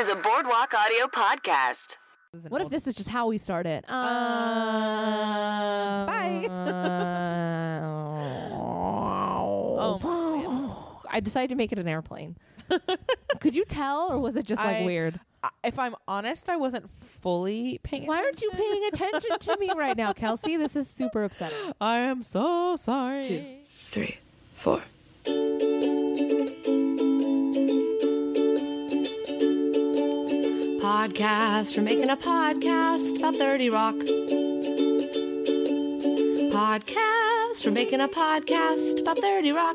is a Boardwalk Audio podcast. What if this is just how we start it? Bye. I decided to make it an airplane. Could you tell, or was it just weird? If I'm honest, I wasn't fully paying Why aren't you paying attention to me right now, Kelsey? This is super upsetting. I am so sorry. 2, 3, 4. Podcast. We're making a podcast about 30 Rock. Podcast. We're making a podcast about 30 Rock.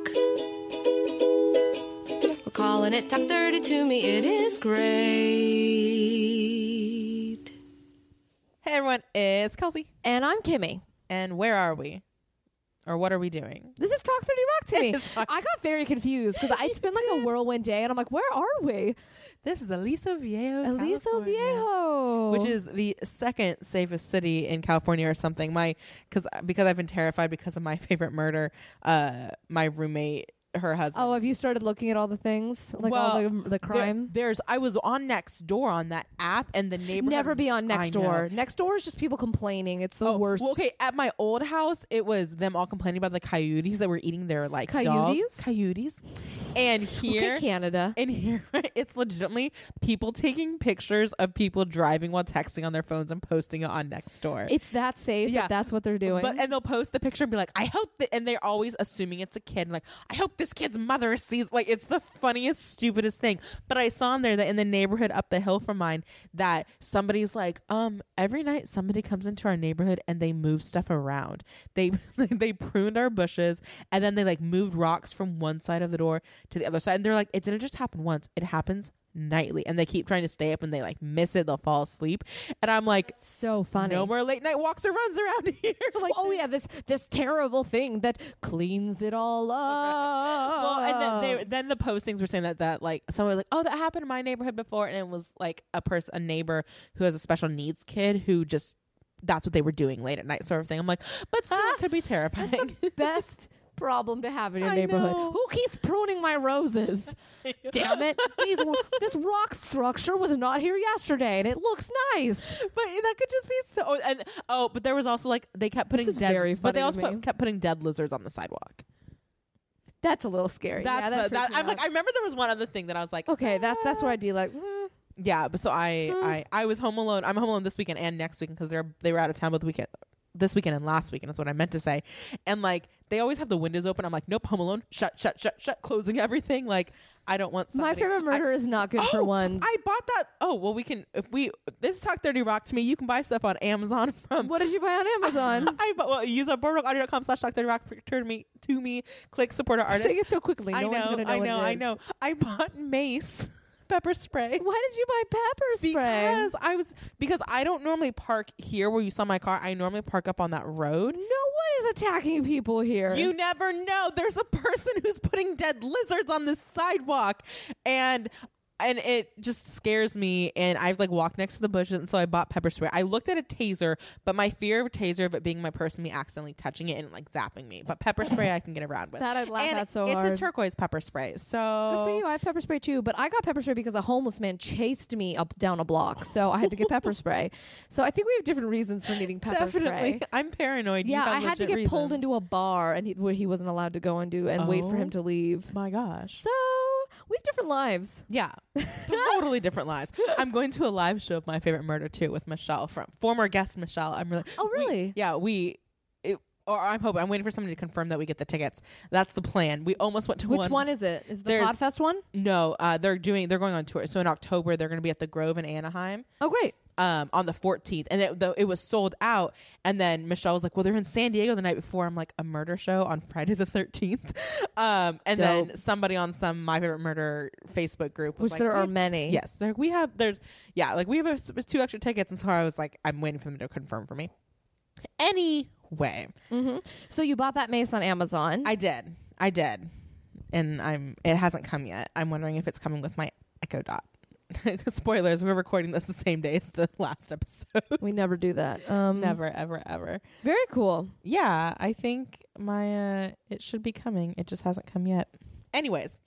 We're calling it Talk 30 to Me. It is great. Hey everyone, it's Kelsey. And I'm Kimmy. And where are we? Or what are we doing? This is Talk 30 Rock to me. It's like- I got very confused because it's been like a whirlwind day, and I'm like, where are we? This is Aliso Viejo, Aliso California, Viejo. which is the second safest city in California or something. Because I've been terrified because of my favorite murder. My roommate, her husband. Oh, have you started looking at all the things? Like all the crime? I was on Nextdoor on that app, and the neighborhood. Never be on I know. Nextdoor. Nextdoor is just people complaining. It's the worst. Well, okay, at my old house, it was them all complaining about the coyotes that were eating their Coyotes? dogs. Coyotes. And here, Okay, Canada. and here, it's legitimately people taking pictures of people driving while texting on their phones and posting it on Nextdoor. It's that safe. Yeah. That that's what they're doing. And they'll post the picture and be like, I hope that, and they're always assuming it's a kid. Like, I hope this kid's mother sees, like, it's the funniest, stupidest thing. But I saw in there that in the neighborhood up the hill from mine, that somebody's like, every night somebody comes into our neighborhood and they move stuff around. They pruned our bushes, and then they like moved rocks from one side of the door to the other side. And they're like, it didn't just happen once, it happens nightly. And they keep trying to stay up, and they like miss it, they'll fall asleep. And I'm like, so funny. no more late night walks or runs around here. Like, oh yeah, this terrible thing that cleans it all up. well, and then the postings were saying that like someone was like, oh, that happened in my neighborhood before, and it was like a neighbor who has a special needs kid who just, that's what they were doing late at night, sort of thing. I'm like, but still, it could be terrifying. That's the best problem to have in your I neighborhood. know. Who keeps pruning my roses? Damn it! This rock structure was not here yesterday, and it looks nice. But that could just be so. And but there was also like they kept putting This is very but they funny also to me. kept putting dead lizards on the sidewalk. That's a little scary. That's yeah, that I'm like, I remember there was one other thing that I was like, okay, that's where I'd be like, yeah. But so I was home alone. I'm home alone this weekend and next weekend because they were out of town both weekend. This weekend and last weekend is what I meant to say. And like they always have the windows open. I'm like, nope, home alone, shut, closing everything. Like I don't want somebody. my favorite murder is not good for ones. I bought that. Oh well, we can this is Talk 30 Rock to me. You can buy stuff on Amazon from. What did you buy on Amazon? I bought, well, use boardwalkaudio.com/Talk30Rock to me. Click support our artist. Saying it so quickly, no one's gonna know. I know. I bought mace pepper spray. Why did you buy pepper spray? Because I don't normally park here where you saw my car. I normally park up on that road. No one is attacking people here. You never know. There's a person who's putting dead lizards on the sidewalk, and it just scares me. And I've like walked next to the bushes, and so I bought pepper spray. I looked at a taser, but my fear of a taser, of it being my person, me accidentally touching it and like zapping me. But pepper spray I can get around with. That I'd laugh and at so it's hard. a turquoise pepper spray. So Good for you. I have pepper spray too, but I got pepper spray because a homeless man chased me up down a block, so I had to get pepper spray. So I think we have different reasons for needing pepper definitely, spray. I'm paranoid. Yeah, You I had to legit get pulled reasons. into a bar and where he wasn't allowed to go into and wait for him to leave. My gosh. So we have different lives. Yeah, totally different lives. I'm going to a live show of My Favorite Murder too with Michelle, from former guest Michelle. I'm really. Oh, really? I'm waiting for somebody to confirm that we get the tickets. That's the plan. We almost went to Which one is it? Is it the There's- Podfest one? No, they're going on tour. So in October they're going to be at the Grove in Anaheim. Oh, great. On the 14th, and it was sold out. And then Michelle was like, well, they're in San Diego the night before. I'm like, a murder show on Friday the 13th. And Dope. then somebody on some My Favorite Murder Facebook group was Which there are many. Yes, we have 2 extra tickets. And so I was like, I'm waiting for them to confirm for me. Anyway, So you bought that mace on Amazon. I did, and it hasn't come yet. I'm wondering if it's coming with my Echo Dot. Spoilers, we're recording this the same day as the last episode. we never do that. Never, ever, ever. Very cool. Yeah, I think it should be coming. It just hasn't come yet. Anyways,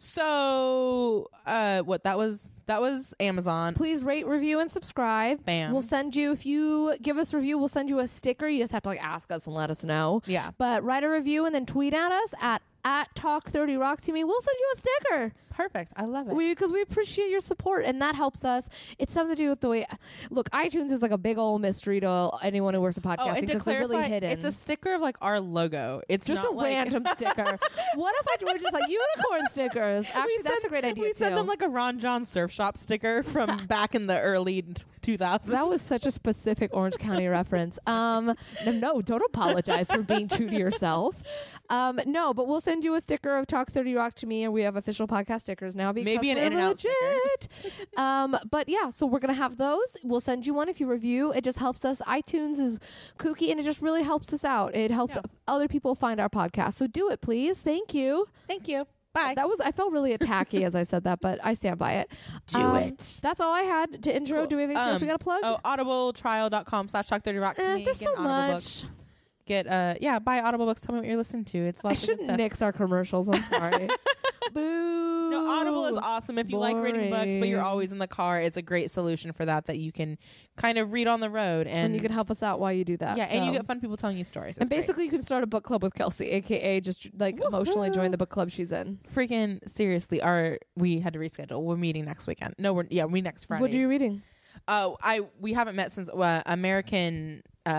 so what that was Amazon. Please rate, review, and subscribe. Bam. We'll send you, if you give us a review, we'll send you a sticker. You just have to like ask us and let us know. Yeah. But write a review and then tweet at us at Talk30Rock to me. We'll send you a sticker. Perfect. I love it. Because we appreciate your support, and that helps us. It's something to do with the way. Look, iTunes is like a big old mystery to anyone who works in podcasting and to because they're really clarify, hidden. it's a sticker of like our logo. It's just not a like random sticker. What if we're just like unicorn stickers? Actually, that's a great idea. We sent too. them like a Ron John Surf Shop sticker from back in the early 2000s. That was such a specific Orange County reference. No, don't apologize for being true to yourself. No, but we'll send you a sticker of Talk 30 Rock to me, and we have official podcast stickers now because maybe an we're In-N-Out legit. But yeah, so we're gonna have those. We'll send you one if you review. It just helps us. iTunes is kooky, and it just really helps us out. It helps other people find our podcast. So do it, please. Thank you. Thank you. Bye. I felt really tacky as I said that, but I stand by it. Do it. That's all I had to intro. Cool. Do we have anything else we got to plug? Oh, audibletrial.com/talk30rock to me. There's Get so an Audible much. book. Get buy Audible books. Tell me what you're listening to. It's I lots of good shouldn't stuff. nix our commercials. I'm sorry. Boo. No, Audible is awesome. If you like reading books, but you're always in the car, it's a great solution for that you can kind of read on the road. And you can help us out while you do that. Yeah, and you so. get fun people telling you stories. And basically, you can start a book club with Kelsey, a.k.a. just like emotionally join the book club she's in. Freaking seriously, we had to reschedule. We're meeting next weekend. No, we next Friday. What are you reading? We haven't met since American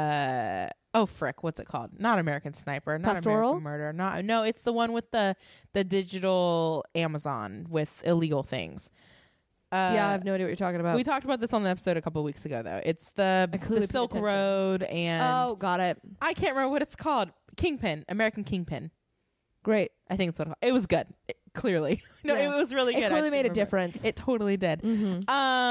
what's it called? Not American Sniper, not Pastoral? American Murder. No, it's the one with the digital Amazon with illegal things. Yeah, I have no idea what you're talking about. We talked about this on the episode a couple of weeks ago, though. It's the Silk Road, and got it. I can't remember what it's called. Kingpin, American Kingpin. Great. I think it's what it was good. Clearly, no, Yeah. it was really good. It clearly I made a remember. difference. It totally did. 30-30.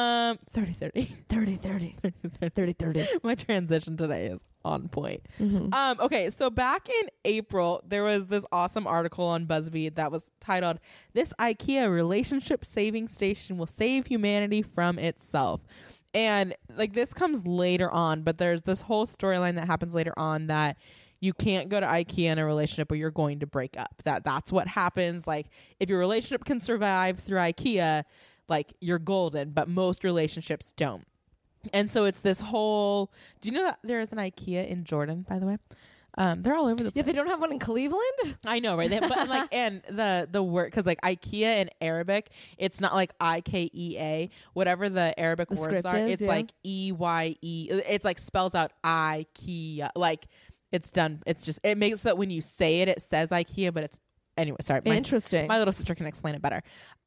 30-30. 30-30. My transition today is on point. Mm-hmm. Okay, so back in April, there was this awesome article on BuzzFeed that was titled, "This IKEA relationship saving station will save humanity from itself." And like this comes later on, but there's this whole storyline that happens later on that you can't go to IKEA in a relationship or you're going to break up. That's what happens. Like if your relationship can survive through IKEA, like you're golden, but most relationships don't. And so it's this whole, do you know that there is an IKEA in Jordan, by the way? They're all over the place. Yeah, they don't have one in Cleveland? I know, right? But like, and the word, because like IKEA in Arabic, it's not like IKEA. Whatever the Arabic The words script are, is, it's yeah. like EYE. It's like spells out IKEA. Like it's done. It's just, it makes it so that when you say it, it says IKEA, but it's, anyway, sorry. Interesting. My little sister can explain it better.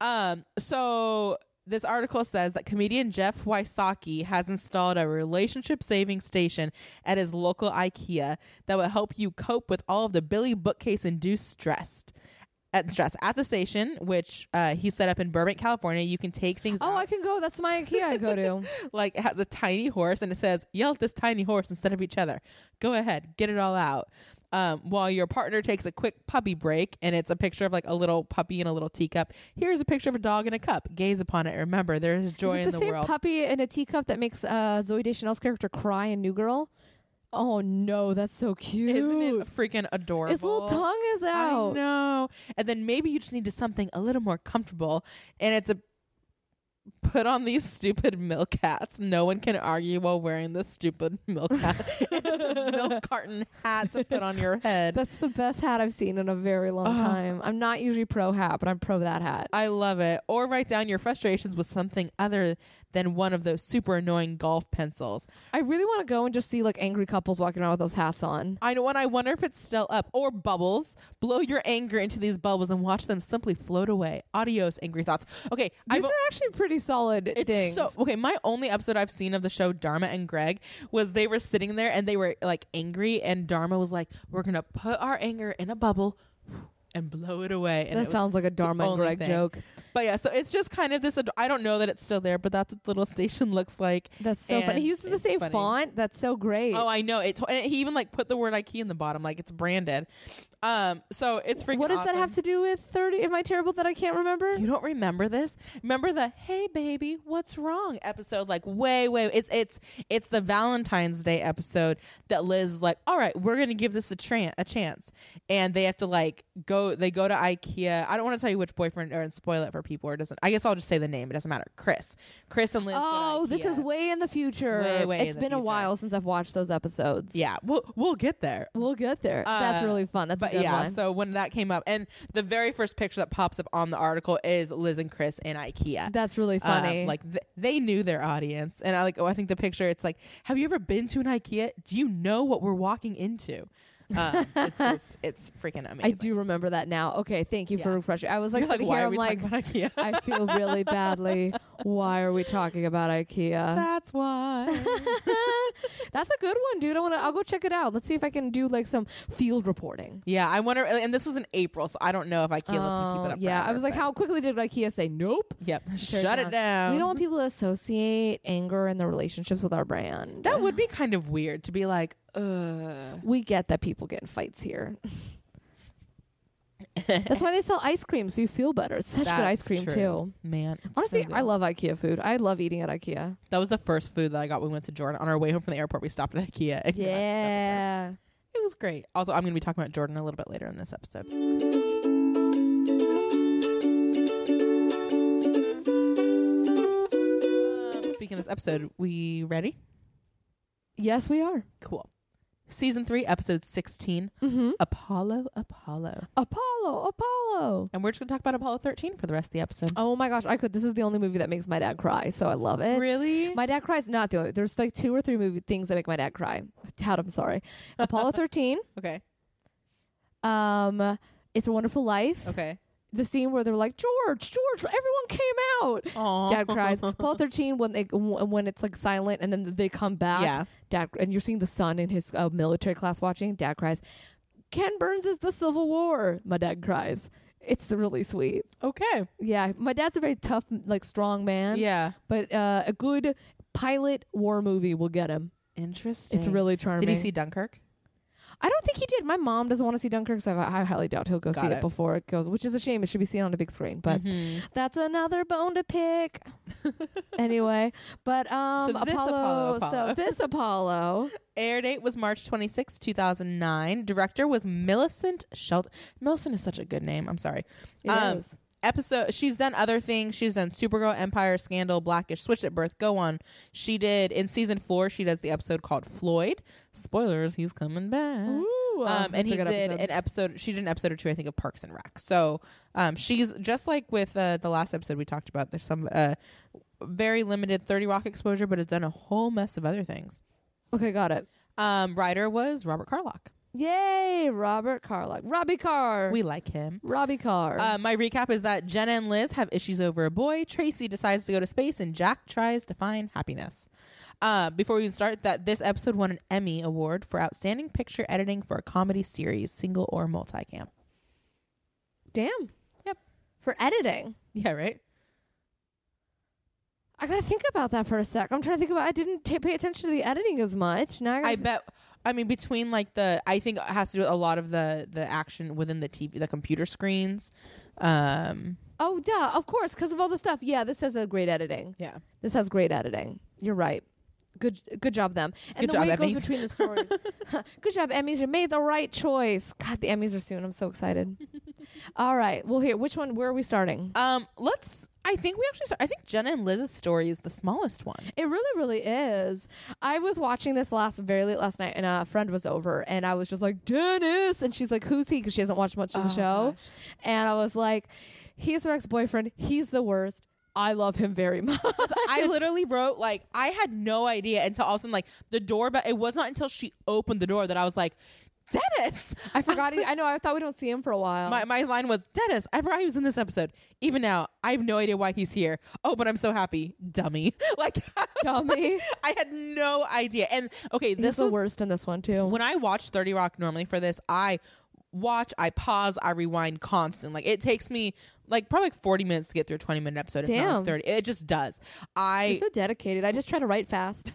So this article says that comedian Jeff Wysocki has installed a relationship-saving station at his local IKEA that will help you cope with all of the Billy bookcase-induced stress. At the station, which he set up in Burbank, California, you can take things out. I can go. That's my IKEA I go to. Like it has a tiny horse and it says, yell at this tiny horse instead of each other. Go ahead, get it all out. While your partner takes a quick puppy break, and it's a picture of like a little puppy in a little teacup. Here's a picture of a dog in a cup. Gaze upon it. Remember, there is joy in the same world. Puppy in a teacup that makes Zooey Deschanel's character cry in New Girl? Oh no, that's so cute. Isn't it freaking adorable? Its little tongue is out. I know. And then maybe you just need to something a little more comfortable, and it's a put on these stupid milk hats. No one can argue while wearing this stupid milk hat. It's a milk carton hat to put on your head. That's the best hat I've seen in a very long time. I'm not usually pro hat, but I'm pro that hat. I love it. Or write down your frustrations with something other than one of those super annoying golf pencils. I really want to go and just see like angry couples walking around with those hats on. I know, and I wonder if it's still up. Or bubbles. Blow your anger into these bubbles and watch them simply float away. Adios, angry thoughts. Okay, These are actually pretty solid things. So, okay, my only episode I've seen of the show Dharma and Greg was they were sitting there and they were like angry, and Dharma was like, "We're gonna put our anger in a bubble and blow it away." And that sounds like a Dharma and Greg joke. But yeah, so it's just kind of this. I don't know that it's still there, but that's what the little station looks like. That's so funny. And He uses the it's same funny. font. That's so great. Oh, I know it. And he even like put the word IKEA in the bottom, like it's branded. So it's freaking. What does that awesome. have to do with 30? Am I terrible that I can't remember? You don't remember this? Remember the "Hey baby, what's wrong" episode? Like way. It's the Valentine's Day episode that Liz is like, all right, we're gonna give this a chance, and they have to like go. They go to IKEA. I don't want to tell you which boyfriend and spoil it for people. Or it doesn't. I guess I'll just say the name. It doesn't matter. Chris and Liz. Oh, go to this is IKEA. way in the future. Way It's in the been a future. while since I've watched those episodes. Yeah, we'll get there. We'll get there. That's really fun. That's a But good yeah, one. so when that came up, and the very first picture that pops up on the article is Liz and Chris in IKEA. That's really funny. Like they knew their audience, and I think the picture. It's like, have you ever been to an IKEA? Do you know what we're walking into? It's freaking amazing. I do remember that now. Okay, thank you for Yeah. refreshing. I was like, You're like, sitting why here, are I'm we like, talking about IKEA? I feel really badly. Why are we talking about IKEA? That's why. That's a good one, dude. I'll go check it out. Let's see if I can do like some field reporting. Yeah, I wonder. And this was in April, so I don't know if IKEA let them keep it up. Yeah, forever, I was like, but- how quickly did IKEA say nope? Yep, Tear shut it down. We don't want people to associate anger and their relationships with our brand. That would be kind of weird to be like, We get that people get in fights here. That's why they sell ice cream, so you feel better. It's such good ice That's cream true. too. Man, it's Honestly, so good. I love IKEA food. I love eating at IKEA. That was the first food that I got when we went to Jordan. On our way home from the airport, we stopped at IKEA. And got stuff Yeah. there. It was great. Also, I'm going to be talking about Jordan a little bit later in this episode. Speaking of this episode, we ready? Yes, we are. Cool. Season 3, episode 16, Mm-hmm. Apollo. Apollo. And we're just going to talk about Apollo 13 for the rest of the episode. Oh my gosh, I could. This is the only movie that makes my dad cry, so I love it. Really? My dad cries. Not the only. There's like 2 or 3 movie things that make my dad cry. Dad, I'm sorry. Apollo 13. Okay. It's a Wonderful Life. Okay. The scene where they're like, George, everyone came out. Aww. Dad cries. Apollo 13 when it's like silent and then they come back. Yeah. Dad, and you're seeing the son in his military class watching. Dad cries. Ken Burns is the Civil War. My dad cries. It's really sweet. Okay. Yeah, my dad's a very tough, like strong man. Yeah. But a good pilot war movie will get him. Interesting. It's really charming. Did he see Dunkirk? I don't think he did. My mom doesn't want to see Dunkirk, so I highly doubt he'll go Got see it it. before it goes, which is a shame. It should be seen on a big screen, but that's another bone to pick. Anyway, but this Apollo. Air date was March 26, 2009. Director was Millicent Shelton. Millicent is such a good name. I'm sorry. It is. Episode. She's done other things. She's done Supergirl, Empire, Scandal, Blackish, Switched at Birth. Go on. She did in season 4. She does the episode called Floyd. Spoilers. He's coming back. Ooh, And that's he a good did episode. an episode. She did an episode or 2, I think, of Parks and Rec. So she's just like with the last episode we talked about. There's some very limited 30 Rock exposure, but has done a whole mess of other things. Okay, got it. Writer was Robert Carlock. Yay, Robert Carlock. Robbie Carr. We like him. Robbie Carr. My recap is that Jenna and Liz have issues over a boy. Tracy decides to go to space, and Jack tries to find happiness. Before we even start, that this episode won an Emmy Award for Outstanding Picture Editing for a Comedy Series, Single or Multicam. Damn. Yep. For editing. Yeah, right? I gotta think about that for a sec. I'm trying to think about. I didn't pay attention to the editing as much. Now I bet. I mean, between like I think it has to do with a lot of the action within the TV, the computer screens. Oh, duh. Of course, because of all the stuff. Yeah, this has a great editing. Yeah. This has great editing. You're right. Good job, them. And Good the job, way it goes Emmys. between the stories. Good job, Emmys. You made the right choice. God, the Emmys are soon. I'm so excited. All right. Well, here, which one? Where are we starting? I think we actually start. I think Jenna and Liz's story is the smallest one. It really, really is. I was watching this very late last night, and a friend was over, and I was just like, Dennis, and she's like, who's he? Because she hasn't watched much of the show, gosh. and I was like, he's her ex-boyfriend. He's the worst. I love him very much. I literally wrote I had no idea until all of a sudden the doorbell. It was not until she opened the door that I was like, Dennis. I forgot. I know. I thought we don't see him for a while. My line was, Dennis, I forgot he was in this episode. Even now, I have no idea why he's here. Oh, but I'm so happy. Dummy. Dummy. I had no idea. And okay, He's this the was worst in this one too. when I watched 30 Rock normally for this, I watch, I pause, I rewind constantly. Like it takes me like probably 40 minutes to get through a 20-minute episode. If not like 30. It just does. You're so dedicated. I just try to write fast.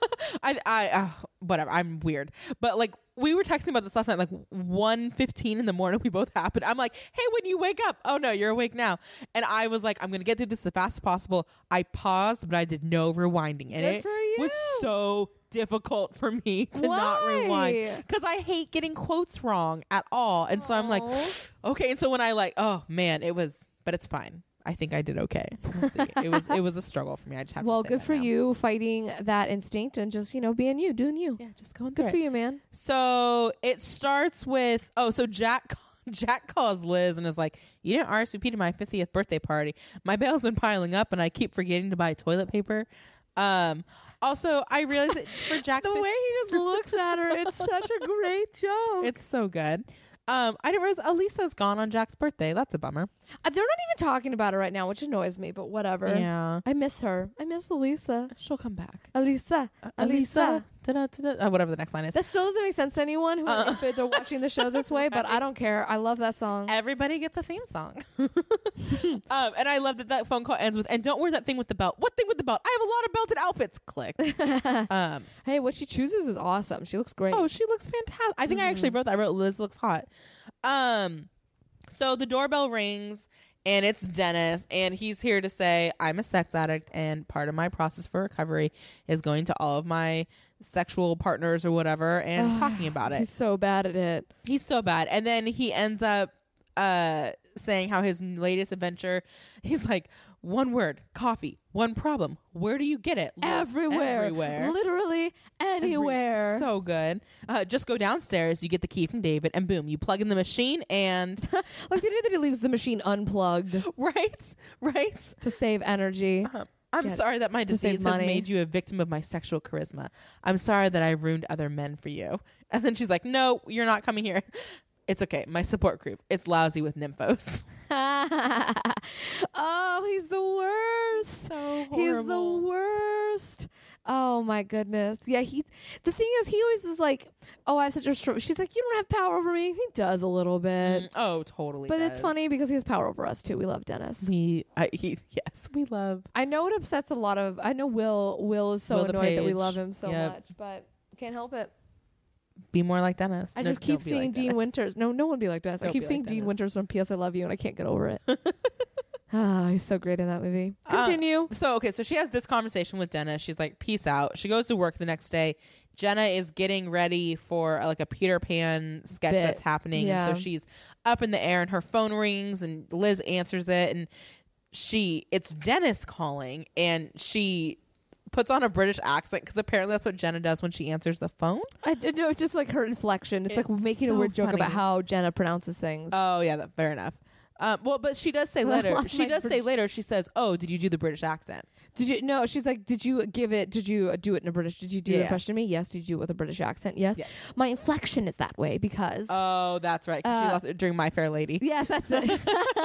Whatever. I'm weird. But like we were texting about this last night, like 1:15 in the morning. We both happened. I'm like, hey, when you wake up, oh no, you're awake now. And I was like, I'm gonna get through this as fast as possible. I paused, but I did no rewinding, and Good it for you. was so difficult for me to not rewind because I hate getting quotes wrong at all. And so I'm like, okay. And so when I like, oh man, it was, but it's fine. I think I did okay. We'll see. It was a struggle for me. I just have to say good that for now. you fighting that instinct and just, being you, doing you. Yeah, just going Good through for it. you, man. So it starts with, so Jack calls Liz and is like, you didn't RSVP to my 50th birthday party. My bail's been piling up and I keep forgetting to buy toilet paper. Also, I realized that for Jack's The way he just looks at her, it's such a great joke. it's so good. I didn't realize Elisa's gone on Jack's birthday. That's a bummer. They're not even talking about her right now, which annoys me, but whatever. Yeah. I miss her. I miss Elisa. She'll come back. Elisa. Elisa. Whatever the next line is. That still doesn't make sense to anyone who if they're watching the show this way, but I don't care. I love that song. Everybody gets a theme song. And I love that phone call ends with, and don't wear that thing with the belt. What thing with the belt? I have a lot of belted outfits. Click. Hey, what she chooses is awesome. She looks great. Oh, she looks fantastic. I think I actually wrote that. I wrote Liz looks hot. So the doorbell rings and it's Dennis, and he's here to say, I'm a sex addict, and part of my process for recovery is going to all of my sexual partners or whatever and talking about it. He's so bad at it. He's so bad. And then he ends up saying how his latest adventure, he's like, one word, coffee, one problem. Where do you get it? Everywhere. Literally anywhere. So good. Just go downstairs, you get the key from David, and boom, you plug in the machine and Like the day that he leaves the machine unplugged right to save energy. I'm sorry that my disease has made you a victim of my sexual charisma. I'm sorry that I ruined other men for you. And then she's like, no, you're not coming here. It's okay. My support group, it's lousy with nymphos. Oh, he's the worst. So horrible. He's the worst. Oh my goodness. Yeah, the thing is, he always is like, oh, I have such a strong. She's like, you don't have power over me. He does a little bit. Oh, totally. But it's funny because he has power over us too. We love Dennis. Yes, we love. I know it upsets a lot of. I know Will is so annoyed that we Page. love him so Yep. much, but can't help it. Be more like Dennis. I just keep seeing Dean Winters. No one be like Dennis. I Don't keep be seeing like Dean Dennis. Winters from P.S. I Love You, and I can't get over it. He's so great in that movie. Continue. So she has this conversation with Dennis. She's like, peace out. She goes to work the next day. Jenna is getting ready for like a Peter Pan sketch that's happening. Yeah. And so she's up in the air and her phone rings and Liz answers it. And it's Dennis calling, and she puts on a British accent because apparently that's what Jenna does when she answers the phone. I didn't know. It's just like her inflection. It's like making a so weird joke funny. about how Jenna pronounces things. Oh yeah, fair enough. But she does say later. She says, "Oh, did you do the British accent?" Did you? No, she's like, did you do it in a British? Did you do the impression of me? Yes. Did you do it with a British accent? Yes. Yeah. My inflection is that way because. Oh, that's right. 'Cause she lost it during My Fair Lady. Yes, that's it.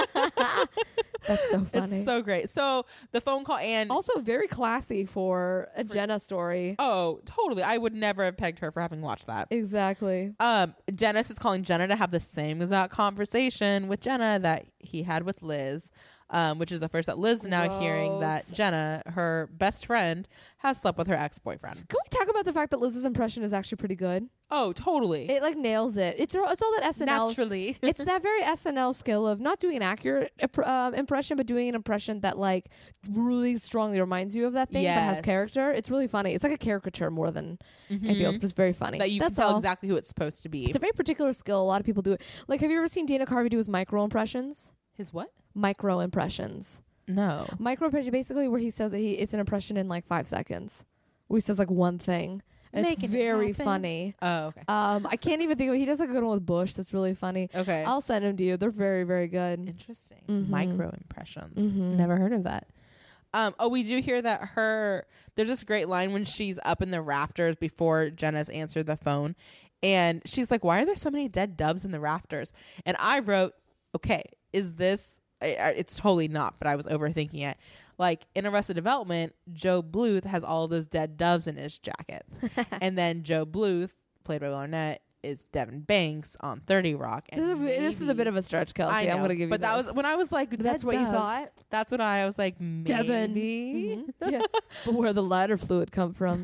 That's so funny. It's so great. So the phone call and Also very classy for a Jenna story. oh, totally. I would never have pegged her for having watched that. Exactly. Dennis is calling Jenna to have the same exact conversation with Jenna that he had with Liz, which is the first that Liz is now hearing that Gross. Jenna, her best friend, has slept with her ex-boyfriend. Can we talk about the fact that Liz's impression is actually pretty good? Oh, totally. It like nails it. It's all that SNL. Naturally. It's that very SNL skill of not doing an accurate impression, but doing an impression that like really strongly reminds you of that thing, but has Yes. character. It's really funny. It's like a caricature more than anything else, but it's very funny. That you That's can tell all. exactly who it's supposed to be. It's a very particular skill. A lot of people do it. Like, have you ever seen Dana Carvey do his micro impressions? His what? Micro impressions. No. Micro impression, basically, where he says that it's an impression in like 5 seconds, where he says like one thing. And Making it's it very happen. funny. Oh, okay. I can't even think of it. He does like a good one with Bush that's really funny. Okay. I'll send him to you. They're very, very good. Interesting. Mhm. Micro impressions. Mhm. Never heard of that. We do hear that there's this great line when she's up in the rafters before Jenna's answered the phone. And she's like, why are there so many dead doves in the rafters? And I wrote, okay, is this, it's totally not, but I was overthinking it. Like in Arrested Development, Joe Bluth has all those dead doves in his jacket. And then Joe Bluth, played by Will Arnett, is Devin Banks on 30 Rock. And This is a bit of a stretch, Kelsey. I know, I'm going to give you but this. that was when I was like, That's what you thought? That's what I was like, maybe. Devin. Mhm. Yeah. But where the lighter fluid come from?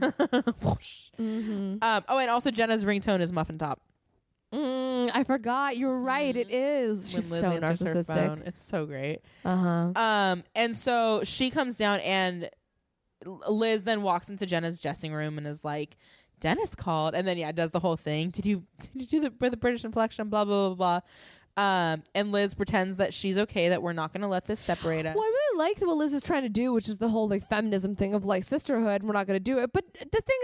and also Jenna's ringtone is Muffin Top. I forgot. You're right. It is. She's When Liz so answers her narcissistic. phone. It's so great. Uh-huh. And so she comes down, and Liz then walks into Jenna's dressing room and is like, Dennis called, and then does the whole thing. Did you do the British inflection? Blah blah blah blah. And Liz pretends that she's okay, that we're not going to let this separate us. Well, I really like what Liz is trying to do, which is the whole like feminism thing of like sisterhood. We're not going to do it. But the thing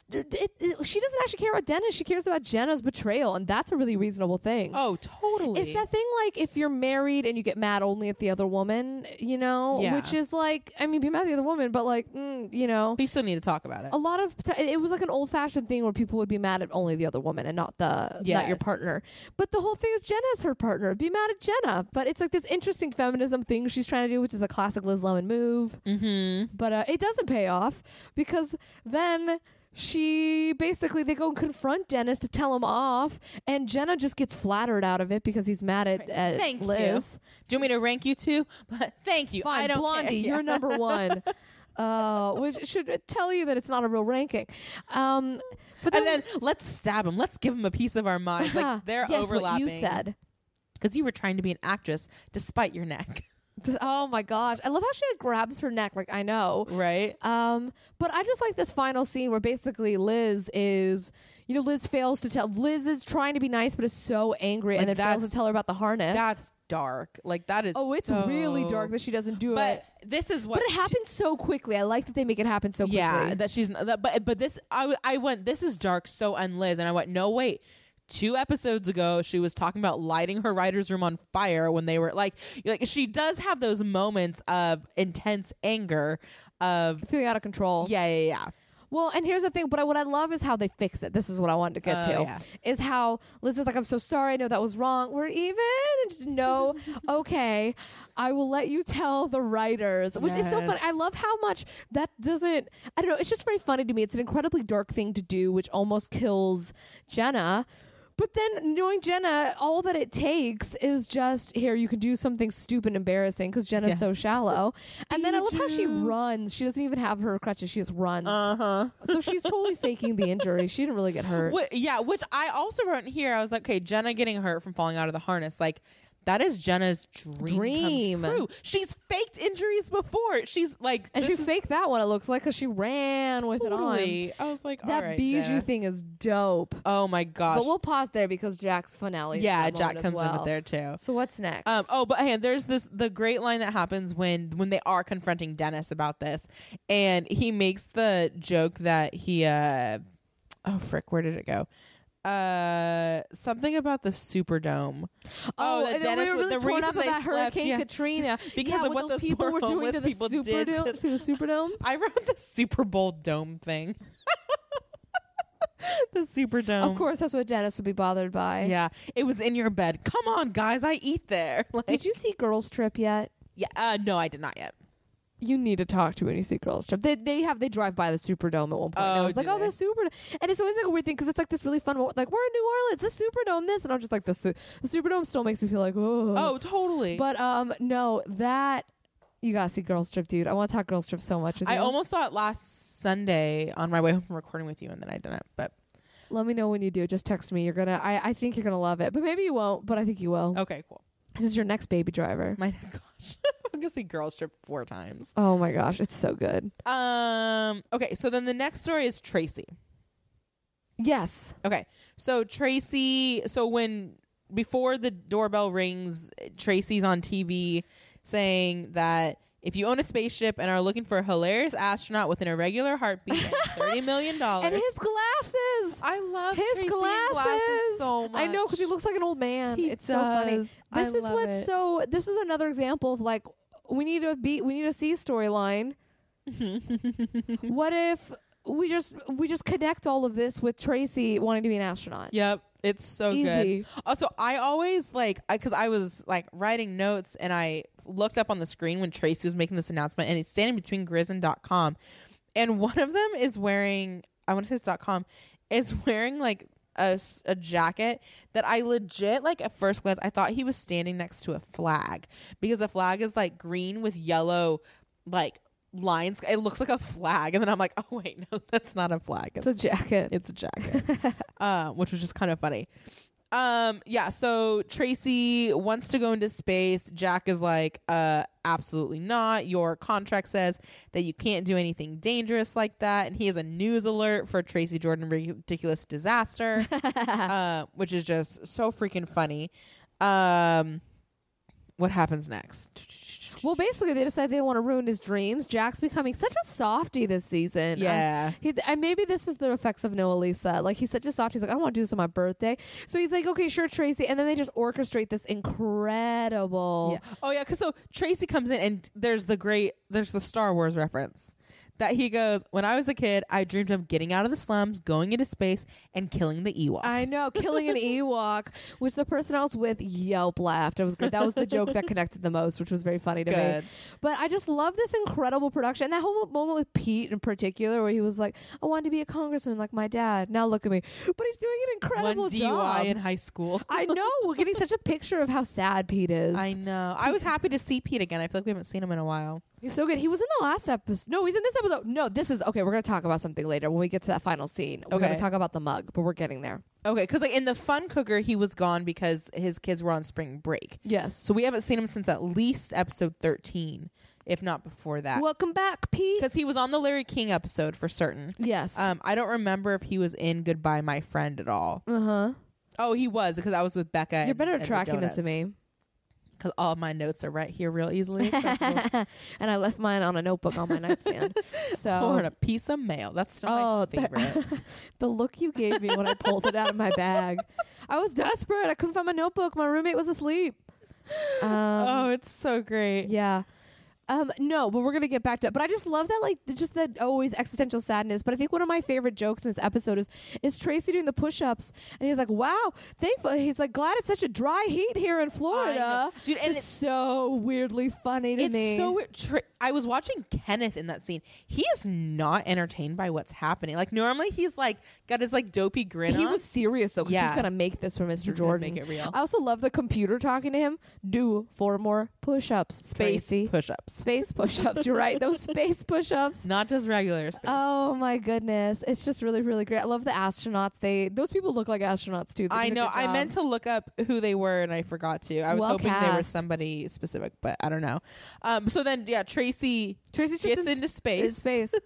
is, she doesn't actually care about Dennis. She cares about Jenna's betrayal, and that's a really reasonable thing. Oh, totally. It's that thing like if you're married and you get mad only at the other woman, you know, Yeah. which is like, I mean, be mad at the other woman, but like, you know. We still need to talk about it. A lot of it was like an old-fashioned thing where people would be mad at only the other woman and not not your Yes. partner. But the whole thing is Jenna's her partner. Be mad at Jenna. But it's like this interesting feminism thing she's trying to do, which is a classic Liz Lemon move. Mm-hmm. But it doesn't pay off because then they go and confront Dennis to tell him off, and Jenna just gets flattered out of it because he's mad at Thank Liz. you. Do you want me to rank you two? But thank you. Fine, I don't Blondie, care. you're number one. Which should tell you that it's not a real ranking. But And then let's stab him. Let's give him a piece of our minds. Like they're guess overlapping. what you said. Because you were trying to be an actress despite your neck. Oh my gosh, I love how she like grabs her neck. Like I know, Right? but I just like this final scene where basically Liz is, Liz fails to tell. Liz is trying to be nice, but is so angry, Like, and then fails to tell her about the harness. That's dark. Like that is it's so- really dark that she doesn't do But it. this is what But it happens so quickly. I like that they make it happen so quickly. Yeah, that she's that, but this I went, this is dark, so unLiz, and I went, no wait. 2 episodes ago, she was talking about lighting her writer's room on fire when they were like she does have those moments of intense anger of feeling out of control. yeah. Well, and here's the thing, but what I love is how they fix it. This is what I wanted to get to. Yeah. Is how Liz is like, I'm so sorry. I know that was wrong. We're even. And just, no, okay. I will let you tell the writers, which is so Yes. funny. I love how much that doesn't, I don't know. It's just very funny to me. It's an incredibly dark thing to do, which almost kills Jenna. But then knowing Jenna, all that it takes is just, here, you can do something stupid and embarrassing because Jenna's so shallow. And then I love how she runs. She doesn't even have her crutches. She just runs. So she's totally faking the injury. She didn't really get hurt. Which I also wrote in here. I was like, okay, Jenna getting hurt from falling out of the harness. Like, that is Jenna's dream come true. She's faked injuries before. She's like, And she faked that one, it looks like, because she ran with it on. I was like, That all right, bijou Jenna. thing is dope. Oh my gosh. But we'll pause there because Jack's finale. is Yeah, that Jack moment comes as well. in with there too. So what's next? But hey, there's the great line that happens when they are confronting Dennis about this, and he makes the joke that he oh frick, where did it go? Something about the Superdome. and then we were really the torn reason up they about slept, Hurricane yeah, Katrina because of what what those those people poor were doing homeless to the people did Superdome. to- To the Superdome. I wrote the Super Bowl dome thing. The Superdome. Of course, that's what Dennis would be bothered by. Yeah, it was in your bed. Come on, guys, I eat there. Like, Did you see Girls Trip yet? Yeah. No, I did not yet. You need to talk to me when you see Girls Trip. They drive by the Superdome at one point. And I was do like, oh, they? the Superdome. And it's always like a weird thing because it's like this really fun, like, we're in New Orleans, the Superdome, this. And I'm just like, the Superdome still makes me feel like, oh. Oh, totally. But no, that, you gotta see Girls Trip, dude. I want to talk Girls Trip so much with you. I almost saw it last Sunday on my way home from recording with you, and then I didn't. But Let me know when you do. Just text me. I think you're gonna love it. But maybe you won't, but I think you will. okay, cool. This is your next Baby Driver. My gosh, I'm gonna see Girls Trip 4 times. Oh my gosh, it's so good. Okay, so then the next story is Tracy. Yes. Okay, so Tracy. So before the doorbell rings, Tracy's on TV saying that if you own a spaceship and are looking for a hilarious astronaut with an irregular heartbeat and $30 million, And his glasses. I love His Tracy in glasses. so much. I know, because he looks like an old man. He It's so funny. does. This I is love what's it. so. This is another example of like we need a C storyline. What if we just connect all of this with Tracy wanting to be an astronaut? Yep, it's so Easy. good. Also, I always because I was like writing notes and I looked up on the screen when Tracy was making this announcement, and it's standing between Grizz and .com, and one of them is wearing, I want to say it's .com, is wearing like a jacket that I legit, like, at first glance, I thought he was standing next to a flag, because the flag is like green with yellow, like, lines. It looks like a flag, and then I'm like, oh wait, no, that's not a flag. It's a jacket. It's a jacket. Which was just kind of funny. Yeah, so Tracy wants to go into space. Jack is like, absolutely not. Your contract says that you can't do anything dangerous like that. And he has a news alert for Tracy Jordan Ridiculous Disaster, which is just so freaking funny. What happens next? Well, basically, they decide they want to ruin his dreams. Jack's becoming such a softie this season. Yeah. And maybe this is the effects of Noah Lisa. Like, he's such a softie. He's like, I want to do this on my birthday. So he's like, okay, sure, Tracy. And then they just orchestrate this incredible. Yeah. Oh, yeah. Because so Tracy comes in, and there's the Star Wars reference. That he goes, when I was a kid, I dreamed of getting out of the slums, going into space, and killing the Ewok. I know, killing an Ewok, which the person I was with Yelp laughed. It was great. That was the joke that connected the most, which was very funny to me. But I just love this incredible production. And that whole moment with Pete in particular, where he was like, I wanted to be a congressman like my dad. Now look at me. But he's doing an incredible job. One DUI in high school. I know. We're getting such a picture of how sad Pete is. I know. I was happy to see Pete again. I feel like we haven't seen him in a while. He's so good. He was in the last episode. No, he's in this episode. No, this is okay. We're gonna talk about something later when we get to that final scene. We're gonna talk about the mug, but we're getting there. Okay, because like in the Fun Cooker, he was gone because his kids were on spring break. Yes. So we haven't seen him since at least episode 13, if not before that. Welcome back, Pete. Because he was on the Larry King episode for certain. Yes. I don't remember if he was in Goodbye, My Friend at all. Oh, he was, because I was with Becca. You're better at tracking this than me. Because all my notes are right here real easily. And I left mine on a notebook on my nightstand. So or a piece of mail. That's still my favorite. The look you gave me when I pulled it out of my bag. I was desperate. I couldn't find my notebook. My roommate was asleep. Oh, it's so great. Yeah. No, but we're going to get back to it. But I just love that, like, just that always existential sadness. But I think one of my favorite jokes in this episode is Tracy doing the push-ups. And he's like, wow, thankful. He's like, glad it's such a dry heat here in Florida. Dude, and it's so weirdly funny to me. It's so weird. I was watching Kenneth in that scene. He is not entertained by what's happening. Like, normally he's, like, got his, like, dopey grin on. He was serious, though, because he's going to make this for Mr. Jordan. Make it real. I also love the computer talking to him. Do 4 more push-ups, Space Tracy. push-ups. Space push-ups. You're right. Those space push-ups. Not just regular space. Oh my goodness. It's just really, really great. I love the astronauts. Those people look like astronauts too. I know. I meant to look up who they were and I forgot to. I was hoping they were somebody specific, but I don't know. So then, yeah, Tracy's gets into space.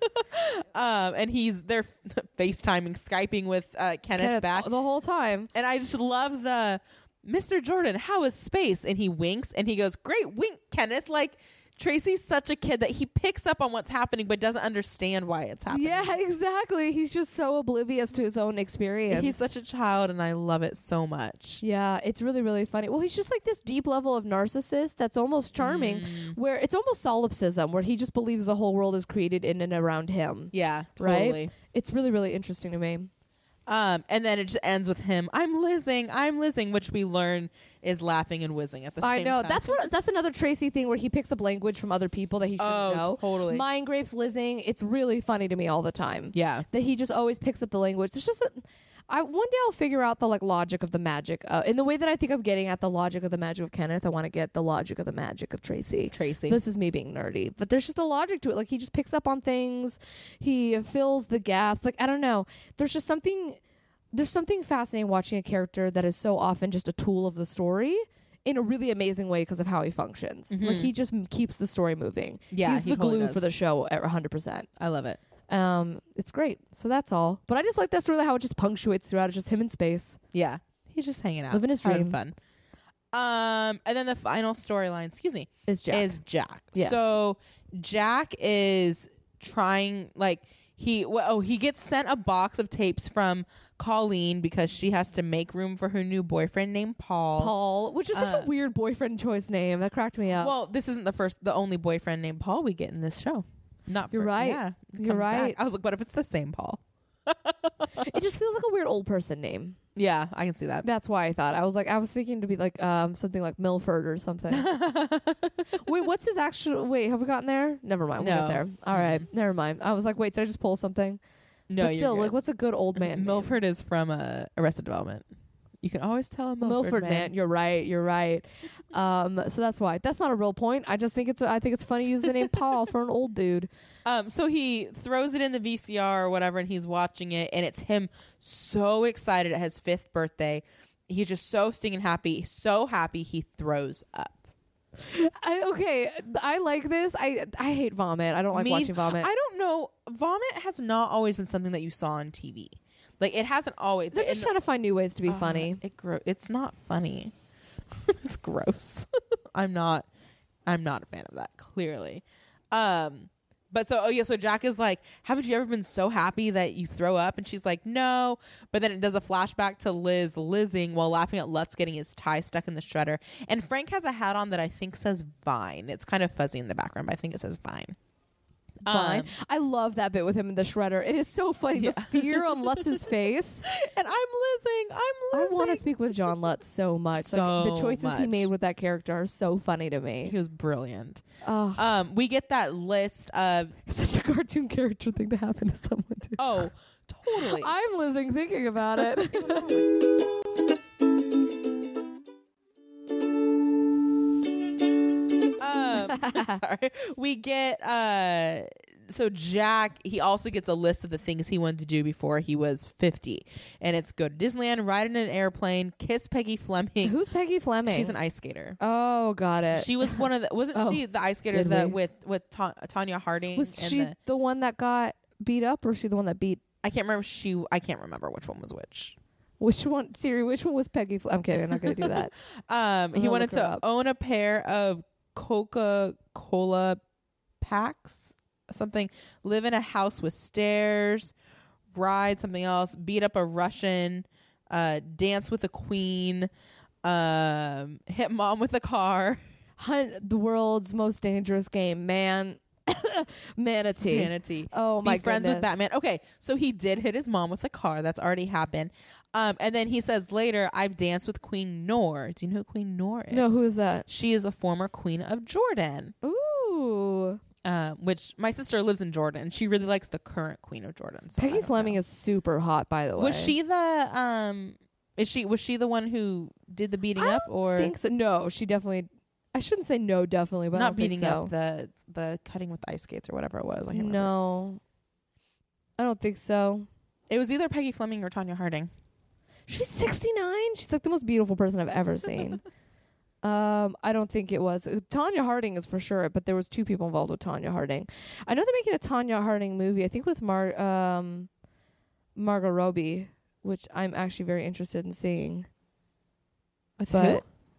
And they're FaceTiming, Skyping with Kenneth back the whole time. And I just love the Mr. Jordan, how is space? And he winks and he goes, great wink, Kenneth. Like, Tracy's such a kid that he picks up on what's happening but doesn't understand why it's happening. Yeah, exactly. He's just so oblivious to his own experience. He's such a child and I love it so much. Yeah, it's really, really funny. Well, he's just like this deep level of narcissist that's almost charming, where it's almost solipsism, where he just believes the whole world is created in and around him. Yeah, totally. Right? It's really, really interesting to me. And then it just ends with him, I'm lizzing, which we learn is laughing and whizzing at the same time. I know. That's another Tracy thing where he picks up language from other people that he shouldn't know. Totally. Mind grapes, lizzing. It's really funny to me all the time. Yeah. That he just always picks up the language. There's just one day I'll figure out the logic of the magic. In the way that I think I'm getting at the logic of the magic of Kenneth, I want to get the logic of the magic of Tracy. This is me being nerdy. But there's just a logic to it. Like, he just picks up on things. He fills the gaps. Like, I don't know. There's something fascinating watching a character that is so often just a tool of the story in a really amazing way because of how he functions. Like, he just keeps the story moving. Yeah, he's the glue for the show at 100%. I love it. It's great. So that's all. But I just like that story, how it just punctuates throughout. It's just him in space. Yeah. He's just hanging out. Living his dream. Having fun. And then the final storyline, is Jack. Yes. So Jack is trying, like, he gets sent a box of tapes from Colleen because she has to make room for her new boyfriend named Paul, which is such a weird boyfriend choice name. That cracked me up. Well, this isn't the only boyfriend named Paul we get in this show. You're right. Yeah, you're right. Back. I was like, what if it's the same Paul? It just feels like a weird old person name. Yeah, I can see that. That's why I thought. I was thinking to be like something like Milford or something. Wait, what's his actual? Wait, have we gotten there? Never mind. We'll get there. All right, never mind. I was like, wait, did I just pull something? No, but you're still, good. like, what's a good old man? name? Milford is from Arrested Development. You can always tell a Milford man. You're right. So that's why. That's not a real point. I just think I think it's funny to use the name Paul for an old dude. So he throws it in the VCR or whatever, and he's watching it, and it's him so excited at his 5th birthday. He's just so stinking happy, so happy he throws up. I like this. I hate vomit. I don't like watching vomit. I don't know. Vomit has not always been something that you saw on TV. Like, it hasn't always. They're just trying to find new ways to be funny. It's not funny. It's gross. I'm not a fan of that, clearly. But so Jack is like, haven't you ever been so happy that you throw up? And she's like, no. But then it does a flashback to Liz lizzing while laughing at Lutz getting his tie stuck in the shredder. And Frank has a hat on that I think says Vine. It's kind of fuzzy in the background, but I think it says Vine. Fine. I love that bit with him in the shredder. It is so funny. Yeah. The fear on Lutz's face. And I'm lizzing. I want to speak with John Lutz so much. The choices he made with that character are so funny to me. He was brilliant. Oh. We get that list of such a cartoon character thing to happen to someone too. Oh, totally. I'm lizzing thinking about it. Sorry. We get so Jack, he also gets a list of the things he wanted to do before he was 50. And it's go to Disneyland, ride in an airplane, kiss Peggy Fleming. Who's Peggy Fleming? She's an ice skater. Oh, got it. She was one of the wasn't she the ice skater that with Tanya Harding? Was she the one that got beat up, or was she the one that beat? I can't remember which one was which. Which one, Siri? Which one was Peggy? I'm kidding. I'm not gonna do that. He wanted to own a pair of Coca-Cola packs, something, live in a house with stairs, ride something else, beat up a Russian, dance with a queen, hit mom with a car, hunt the world's most dangerous game, Manatee. Oh my goodness. Be friends with Batman. Okay, so he did hit his mom with a car. That's already happened. And then he says later, I've danced with Queen Noor. Do you know who Queen Noor is? No, who is that? She is a former queen of Jordan. Ooh. Which my sister lives in Jordan, and she really likes the current queen of Jordan. So Peggy Fleming is super hot, by the way. Was she the was she the one who did the beating up, or? I think so. No, she definitely. I shouldn't say no, definitely, but not beating up the cutting with ice skates or whatever it was. No, I don't think so. It was either Peggy Fleming or Tanya Harding. She's 69. She's like the most beautiful person I've ever seen. I don't think it was. Tanya Harding is for sure, but there was 2 people involved with Tanya Harding. I know they're making a Tanya Harding movie, I think with Margot Robbie, which I'm actually very interested in seeing. With who?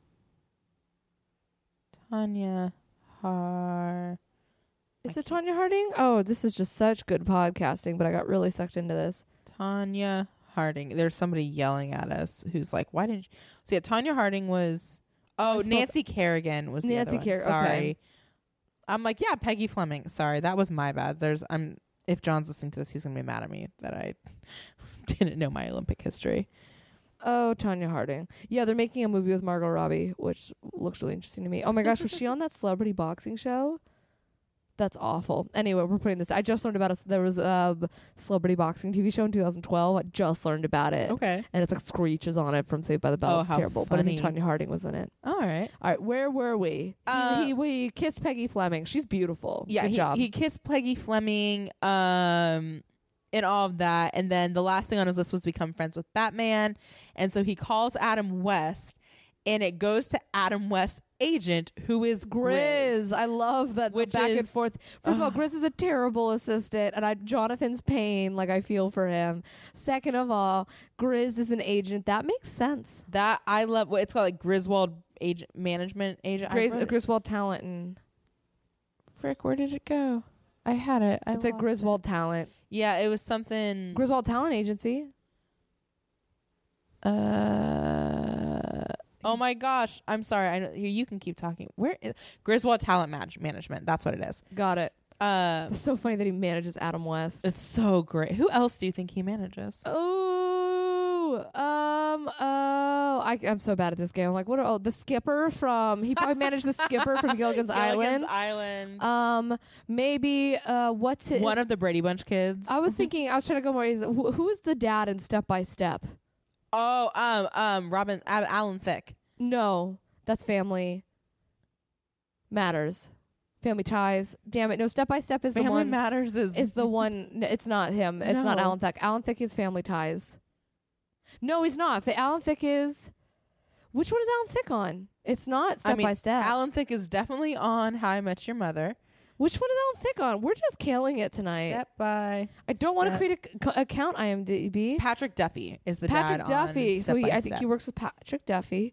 Tanya Harding. Is it Tanya Harding? Oh, this is just such good podcasting, but I got really sucked into this. Tanya Harding. There's somebody yelling at us who's like, why didn't you? So yeah, Tanya Harding was Nancy Kerrigan was the other one. Sorry. Okay. I'm like, yeah, Peggy Fleming. Sorry, that was my bad. If John's listening to this, he's gonna be mad at me that I didn't know my Olympic history. Oh, Tanya Harding. Yeah, they're making a movie with Margot Robbie, which looks really interesting to me. Oh my gosh, was she on that celebrity boxing show? That's awful. Anyway, we're putting this. I just learned about there was a celebrity boxing TV show in 2012. I just learned about it. Okay. And it's like Screech is on it from Saved by the Bell. It's terrible. Funny. But I think Tanya Harding was in it. All right. Where were we? We kissed Peggy Fleming. She's beautiful. Yeah. Good job. He kissed Peggy Fleming. And all of that. And then the last thing on his list was to become friends with Batman. And so he calls Adam West. And it goes to Adam West's agent, who is Grizz. I love that back and forth. First of all, Grizz is a terrible assistant, and Jonathan's pain, like I feel for him. Second of all, Grizz is an agent. That makes sense. That I love. What it's called, like Griswold management agent. Griswold Talent and frick. Where did it go? I had it. It's like Griswold Talent. Yeah, it was something. Griswold Talent Agency. Oh my gosh! I'm sorry. I know you can keep talking. Where is Griswold Talent Management? That's what it is. Got it. It's so funny that he manages Adam West. It's so great. Who else do you think he manages? Oh, I'm so bad at this game. I'm like, the skipper from, he probably managed the skipper from Gilligan's Island. Maybe, what's it? One of the Brady Bunch kids. I was trying to go more. Who is the dad in Step by Step? Oh, Alan Thicke. No, that's Family Matters. Family Ties. Damn it. No, Step by Step is Family the one. Matters is the one. It's not him. It's not Alan Thicke. Alan Thicke is Family Ties. No, he's not. Alan Thicke is. Which one is Alan Thicke on? It's not Step by Step. Alan Thicke is definitely on How I Met Your Mother. Which one is Alan Thicke on? We're just killing it tonight. Step by. I don't want to create a account IMDb. Patrick Duffy is the Patrick dad Duffy. on So Step by I think Step. he works with Patrick Duffy.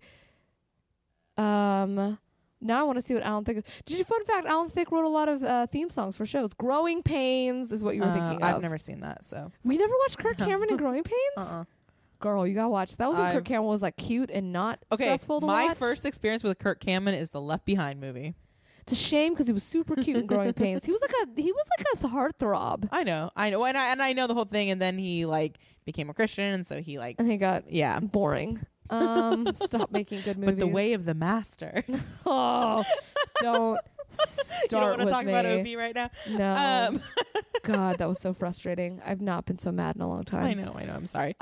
Now I want to see what Alan Thicke is. Did you, fun fact, Alan Thicke wrote a lot of theme songs for shows. Growing Pains is what you were thinking of. I've never seen that, so. We never watched Kirk Cameron in Growing Pains? Girl, you gotta watch. That was when Kirk Cameron was like cute and not stressful to watch. My first experience with Kirk Cameron is the Left Behind movie. It's a shame because he was super cute in Growing Pains. He was like a heartthrob. I know, and I know the whole thing. And then he like became a Christian, and so he like and he got boring. Stop making good movies. But the way of the master. Oh, don't start. You don't want to talk me. about OB right now. No. God, that was so frustrating. I've not been so mad in a long time. I know. I'm sorry.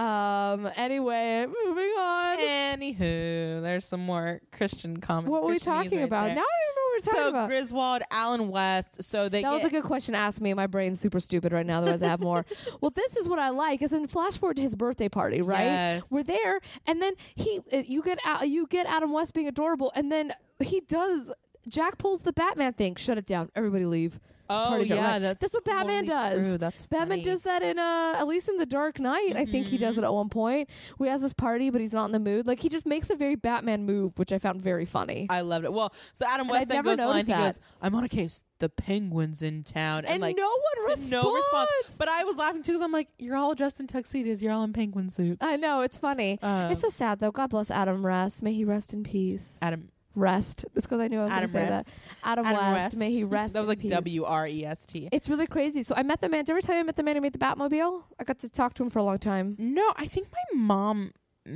Anyway, moving on. Anywho, there's some more Christian comedy. What were we talking about? Now I remember what we were talking about. Griswold, Alan West. So that was a good question to ask me. My brain's super stupid right now. Otherwise, I have more. Well, this is what I like. Is in flash forward to his birthday party, right? Yes. We're there, and then you get Adam West being adorable, and then he does. Jack pulls the Batman thing. Shut it down. Everybody leave. Oh yeah, that's what Batman does. True. That's Batman funny. does that in at least in The Dark Knight. I think he does it at one point. We has this party, but he's not in the mood. Like he just makes a very Batman move, which I found very funny. I loved it. Well, so Adam West then goes line. He goes, "I'm on a case. The Penguin's in town," and like, no one responds. No response. But I was laughing too because I'm like, "You're all dressed in tuxedos. You're all in penguin suits." I know, it's funny. It's so sad though. God bless Adam West. May he rest in peace. Rest. It's because I knew I was going to say that. Adam West. May he rest. That was like in peace. WREST. It's really crazy. So I met the man. Did I ever tell you I met the man who made the Batmobile? I got to talk to him for a long time. No, I think my mom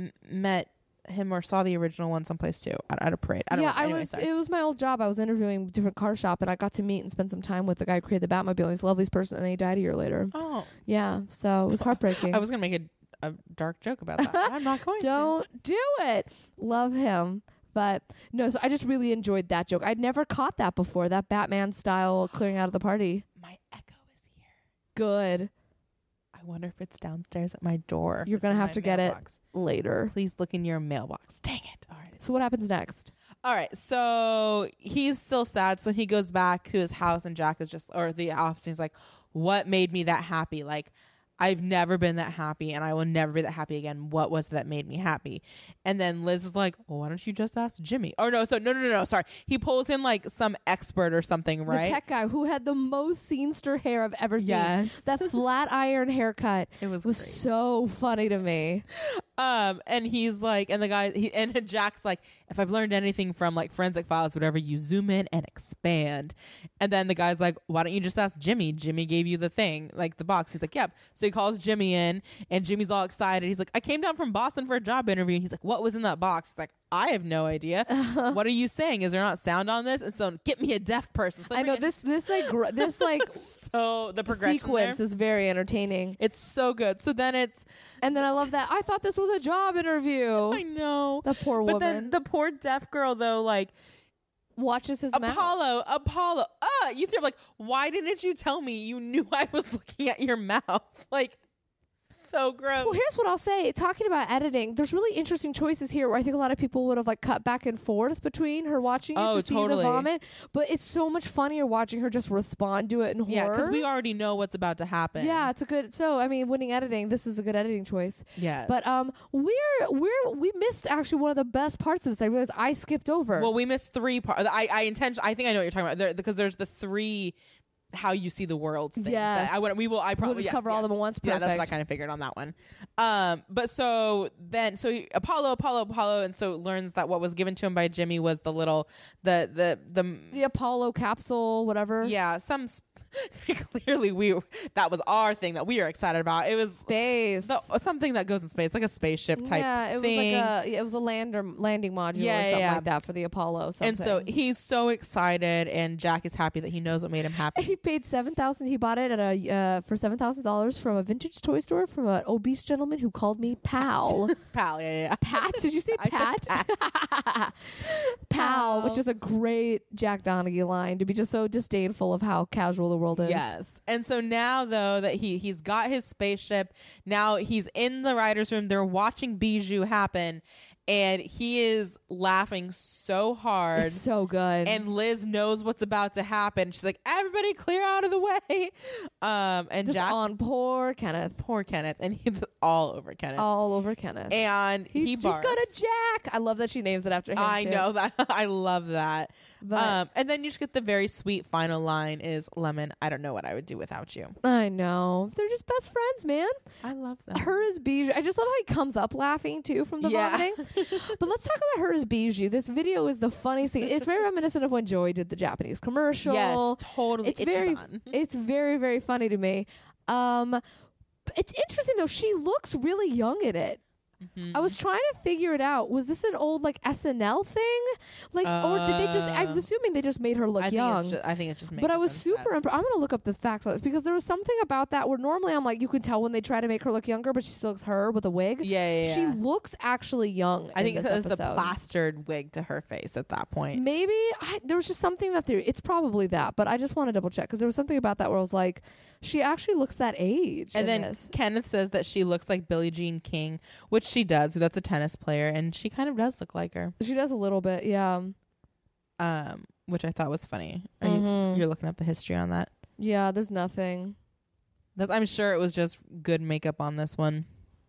met him or saw the original one someplace too at a parade. I don't know. Anyway, it was my old job. I was interviewing different car shop, and I got to meet and spend some time with the guy who created the Batmobile. He's the loveliest person, and then he died a year later. Oh, yeah. So it was heartbreaking. I was gonna make a dark joke about that. But I'm not going to. Don't do it. Love him. But no, so I just really enjoyed that joke. I'd never caught that before, that Batman style clearing out of the party. My echo is here. Good. I wonder if it's downstairs at my door. You're going to have to get it later. Please look in your mailbox. Dang it. All right. So what happens next? All right. So he's still sad. So he goes back to his house and Jack is just, or the office. He's like, what made me that happy? Like, I've never been that happy and I will never be that happy again. What was it that made me happy? And then Liz is like, well, why don't you just ask Jimmy? Or no, sorry. He pulls in like some expert or something, right? The tech guy who had the most scenester hair I've ever seen. Yes. That flat iron haircut. It was so funny to me. And he's like, and the guy, and Jack's like, if I've learned anything from like Forensic Files, whatever, you zoom in and expand. And then the guy's like, why don't you just ask Jimmy? Jimmy gave you the thing, like the box. He's like, yep. So he calls Jimmy in, and Jimmy's all excited. He's like, I came down from Boston for a job interview. And he's like, what was in that box? He's like, I have no idea. What are you saying? Is there not sound on this? And so get me a deaf person. So I know this so the progression sequence there is very entertaining. It's so good. So then and then I love that. I thought this was a job interview. I know. The poor woman. But then the poor deaf girl though, like, watches his mouth. Apollo. You think like, why didn't you tell me? You knew I was looking at your mouth. Like, so gross. Well, here's what I'll say. Talking about editing, there's really interesting choices here where I think a lot of people would have like cut back and forth between her watching it to see the vomit. But it's so much funnier watching her just respond to it in horror. Yeah, because we already know what's about to happen. Yeah, it's a good. So I mean, winning editing, this is a good editing choice. Yeah. But we missed actually one of the best parts of this. I realized I skipped over. Well, we missed 3 parts. I think I know what you're talking about because there's the 3 how you see the worlds things. Yes. We'll just cover all of them at once. Perfect. Yeah, that's what I kind of figured on that one. But so Apollo, and so learns that what was given to him by Jimmy was the little the Apollo capsule, whatever. Yeah, clearly that was our thing that we were excited about. It was Space. something that goes in space, like a spaceship type it thing. was like it was a landing module Yeah, or something yeah. like that for the Apollo. Something. And so he's so excited, and Jack is happy that he knows what made him happy. He paid $7,000. He bought it at for $7,000 from a vintage toy store from an obese gentleman who called me pal. Pal, yeah. Pat? Did you say I said Pat? Pal, which is a great Jack Donaghy line, to be just so disdainful of how casual the world is. Yes. And so now, though, that he's got his spaceship, now he's in the writer's room. They're watching Bijou happen, and he is laughing so hard. It's so good. And Liz knows what's about to happen. She's like, everybody clear out of the way. And just Jack, on poor Kenneth. poor Kenneth, and he's all over Kenneth. All over Kenneth. And he just barks. got a Jack. I love that she names it after him. I too. know that. I love that. But And then you just get the very sweet final line is, Lemon, I don't know what I would do without you. I know. They're just best friends, man. I love that. Her is Bijou. I just love how he comes up laughing too from the vomiting. But let's talk about Her is Bijou. This video is the funniest thing. It's very reminiscent of when Joey did the Japanese commercial. Yes, totally. It's very, Ichiban. it's very, very funny to me. It's interesting though. She looks really young in it. I was trying to figure it out. Was this an old like SNL thing, like, or did they just? I'm assuming they just made her look young. I think it's just. But I was makeup super. I'm gonna look up the facts on this because there was something about that where normally I'm like, you can tell when they try to make her look younger, but she still looks her with a wig. Yeah. She looks actually young. I think in it this was the episode. plastered wig to her face at that point. Maybe there was just something that it's probably that, but I just want to double check because there was something about that where I was like, she actually looks that age. And in then this. Kenneth says that she looks like Billie Jean King, which she does. That's a tennis player, and she kind of does look like her. She does a little bit, yeah. Which I thought was funny. Mhm. You're looking up the history on that. Yeah, there's nothing. I'm sure it was just good makeup on this one.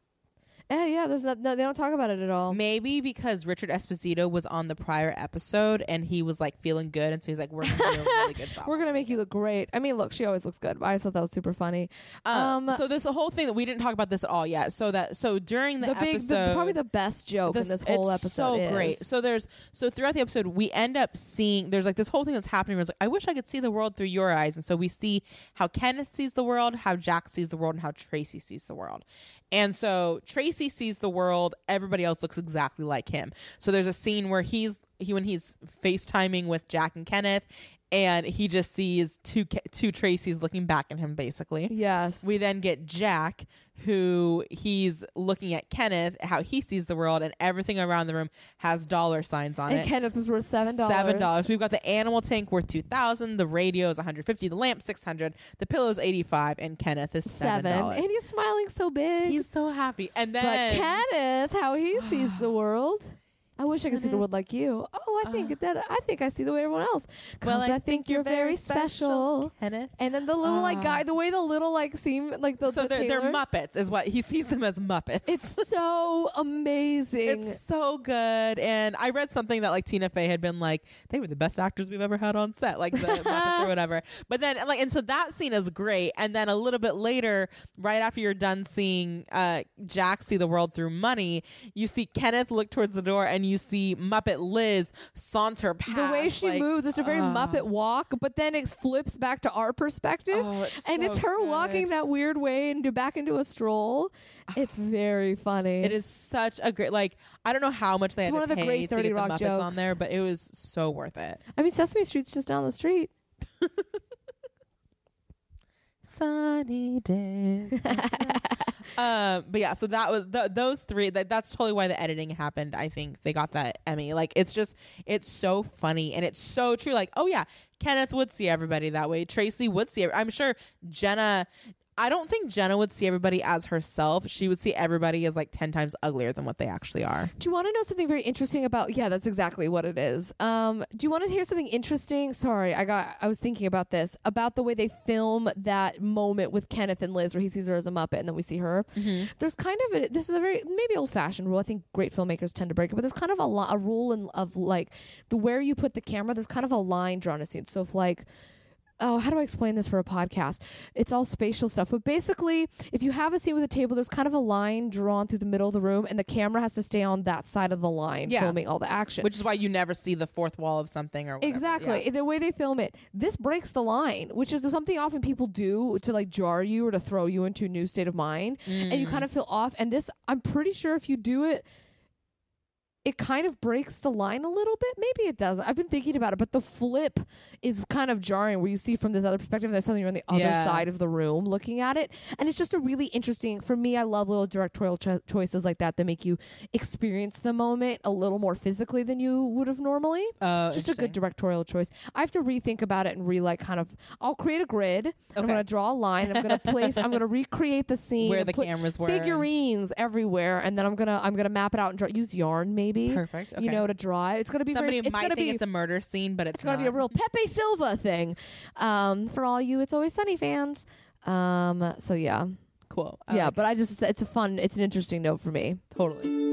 Yeah, there's no, they don't talk about it at all. Maybe because Richard Esposito was on the prior episode and he was like feeling good, and so he's like, "We're gonna do a really good job. We're gonna make you look great." I mean, look, she always looks good. But I thought that was super funny. So this whole thing that we didn't talk about this at all yet. So during the episode, probably the best joke in this whole it's episode. so great. So throughout the episode, we end up seeing there's like this whole thing that's happening. Where it's like, I wish I could see the world through your eyes, and so we see how Kenneth sees the world, how Jack sees the world, and how Tracy sees the world. And so Tracy sees the world. Everybody else looks exactly like him. So there's a scene where when he's FaceTiming with Jack and Kenneth, and he just sees two Tracys looking back at him, basically. Yes. We then get Jack, who he's looking at Kenneth, how he sees the world, and everything around the room has dollar signs on and it. Kenneth was worth $7. $7. We've got the animal tank worth $2,000. The radio is $150. The lamp $600. The pillow is $85, and Kenneth is $7. And he's smiling so big. He's so happy. And but then Kenneth, how he sees the world. I wish I could see the world like you. Oh, I think I see the way everyone else. Well, I think you're very special. Kenneth. And then the little like guy, the way the little like seem like the So the they're tailor, Muppets, is what he sees them as Muppets. it's so amazing. It's so good. And I read something that like Tina Fey had been like, they were the best actors we've ever had on set, like the Muppets or whatever. But then like, and so that scene is great. And then a little bit later, right after you're done seeing Jack see the world through money, you see Kenneth look towards the door, and you see Muppet Liz saunter past. the way she moves, it's a very Muppet walk, but then it flips back to our perspective, and it's her walking that weird way and back into a stroll. It's very funny. It is such a great, like, I don't know how much they had one to of the pay great to 30 get the Rock Muppets on jokes. there, but it was so worth it. I mean, Sesame Street's just down the street. Sunny days. But yeah, so that was those three. That's totally why the editing happened. I think they got that Emmy. Like, it's so funny, and it's so true. Like, oh yeah, Kenneth would see everybody that way. Tracy would see. I'm sure Jenna. I don't think Jenna would see everybody as herself. She would see everybody as like 10 times uglier than what they actually are. Do you want to know something very interesting about? Yeah, that's exactly what it is. Do you want to hear something interesting? Sorry, I was thinking about this, about the way they film that moment with Kenneth and Liz, where he sees her as a Muppet, and then we see her. Mm-hmm. There's kind of this is a very maybe old-fashioned rule. I think great filmmakers tend to break it, but there's kind of a rule of like the where you put the camera. There's kind of a line drawn a scene. So if like how do I explain this for a podcast? It's all spatial stuff. But basically, if you have a scene with a table, there's kind of a line drawn through the middle of the room, and the camera has to stay on that side of the line, filming all the action. Which is why you never see the fourth wall of something or whatever. Exactly. Yeah. The way they film it, this breaks the line, which is something often people do to like jar you or to throw you into a new state of mind. And you kind of feel off. And this, I'm pretty sure if you do it, it kind of breaks the line a little bit. Maybe it doesn't. I've been thinking about it, but the flip is kind of jarring where you see from this other perspective and then suddenly you're on the other side of the room looking at it. And it's just a really interesting, for me, I love little directorial choices like that make you experience the moment a little more physically than you would have normally. Just a good directorial choice. I have to rethink about it and I'll create a grid. I'm going to draw a line. I'm going to I'm going to recreate the scene. Where the cameras were. Figurines everywhere. And then I'm going to map it out and use yarn maybe. Perfect. Okay. To draw it. It's going to be somebody might think it's a murder scene, but it's going to be a real Pepe Silva thing. For all you It's Always Sunny fans. So yeah. Cool. But it's an interesting note for me. Totally.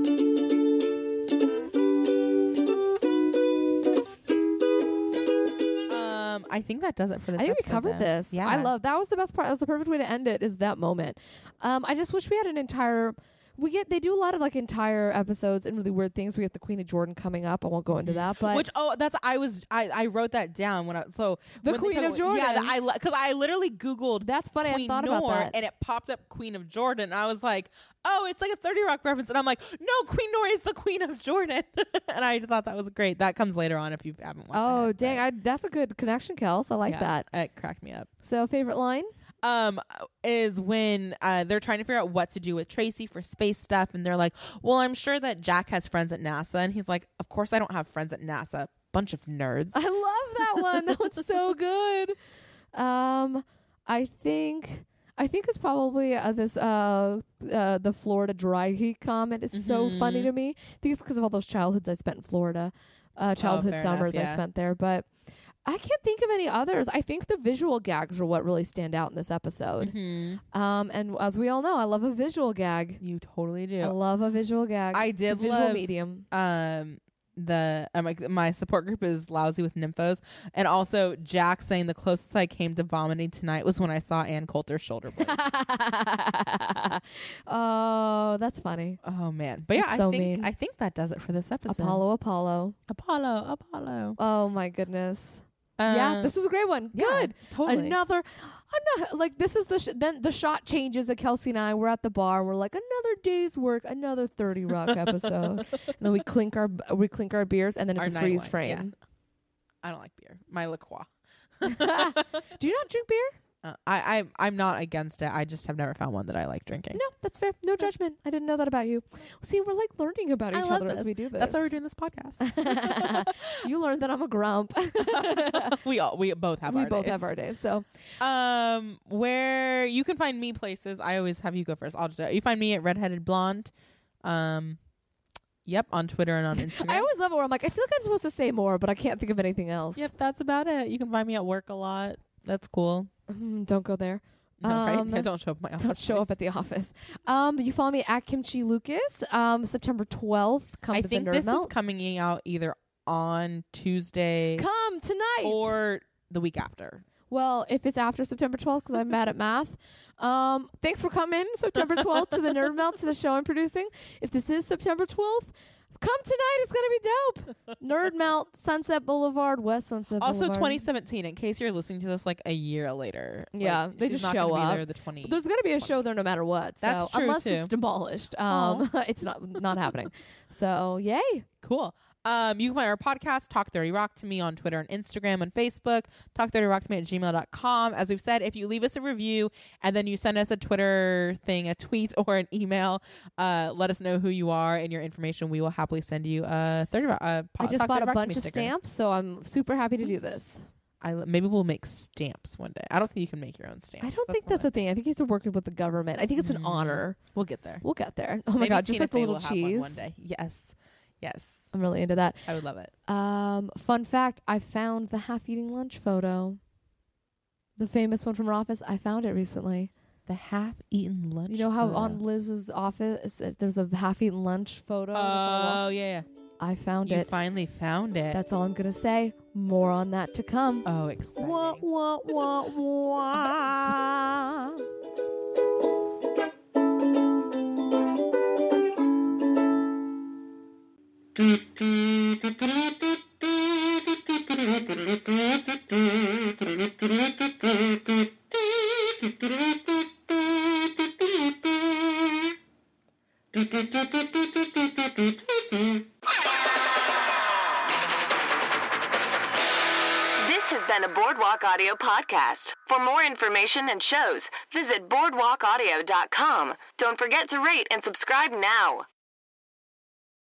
I think that does it for this. I think episode, we covered this. Yeah. I love that was the best part. That was the perfect way to end it. Is that moment. I just wish we had an entire. They do a lot of like entire episodes and really weird things. We get the Queen of Jordan coming up. I won't go into that, but I wrote that down when the Queen of Jordan. Yeah, because I literally Googled. That's funny. Queen I thought Noor, about that, and it popped up Queen of Jordan. And I was like, oh, it's like a 30 Rock reference, and I'm like, no, Queen Noor is the Queen of Jordan, and I thought that was great. That comes later on if you haven't watched. Oh, dang! That's a good connection, Kels. I like that. It cracked me up. So, favorite line? Is when they're trying to figure out what to do with Tracy for space stuff, and they're like, well, I'm sure that Jack has friends at NASA, and he's like, of course I don't have friends at NASA, bunch of nerds. I love that one. That one's so good. I think it's probably the Florida dry heat comment is so funny to me. I think it's because of all those childhoods I spent in Florida, childhood summers I spent there, but I can't think of any others. I think the visual gags are what really stand out in this episode. And as we all know, I love a visual gag. You totally do. I love a visual gag. I did it's a visual medium. My support group is lousy with nymphos, and also Jack saying the closest I came to vomiting tonight was when I saw Ann Coulter's shoulder blades. Oh, that's funny. Oh man, but yeah, I think that does it for this episode. Apollo. Oh my goodness. Yeah, this was a great one. Yeah, good. Totally. I'm not like this is then the shot changes. At Kelsey and I, we're at the bar. And we're like another day's work, another 30 Rock episode, and then we clink our beers, and then it's a freeze frame. Yeah. I don't like beer. My LaCroix. Do you not drink beer? I'm not against it. I just have never found one that I like drinking. No, that's fair. No judgment. I didn't know that about you. See, we're like learning about each other as we do this. That's why we're doing this podcast. You learned that I'm a grump. we both have our days. So, where you can find me places, I always have you go first. You find me at Redheaded Blonde. Yep, on Twitter and on Instagram. I always love it where I'm like, I feel like I'm supposed to say more, but I can't think of anything else. Yep, that's about it. You can find me at work a lot. That's cool. Don't go there. No, right? Yeah, don't show up at my office. Don't show up at the office. You follow me at Kimchi Lucas. September 12th. I think this is coming out either on Tuesday. Come tonight. Or the week after. Well, if it's after September 12th, because I'm bad at math. Thanks for coming September 12th to the Nerd Melt, to the show I'm producing. If this is September 12th, come tonight. It's going to be dope. Nerd Melt, Sunset Boulevard, West Sunset also, Boulevard. 2017, in case you're listening to this like a year later. Yeah, like, they she's just not show gonna up. Be there the 20, There's going to be a show there no matter what. So, that's true, unless too. it's demolished. It's not happening. So, yay. Cool. You can find our podcast, Talk 30 Rock, to me on Twitter and Instagram and Facebook. Talk30rock to me at gmail.com. As we've said, if you leave us a review and then you send us a Twitter thing, a tweet or an email, let us know who you are and your information. We will happily send you a 30 Rock. I just bought a bunch of stamps, so I'm super happy to do this. Maybe we'll make stamps one day. I don't think you can make your own stamps. I don't think that's a thing. I think you have to work with the government. I think it's an honor. We'll get there. Oh my God, just like the little cheese. One day. Yes. I'm really into that. I would love it. Fun fact, I found the half-eating lunch photo. The famous one from her office. I found it recently. The half-eaten lunch You know how photo. on Liz's office there's a half-eaten lunch photo? Oh, yeah. I found You it. finally found it. That's all I'm going to say. More on that to come. Oh, exciting. Wah, wah, wah, wah. This has been a Boardwalk Audio podcast. For more information and shows, visit boardwalkaudio.com. Don't forget to rate and subscribe now.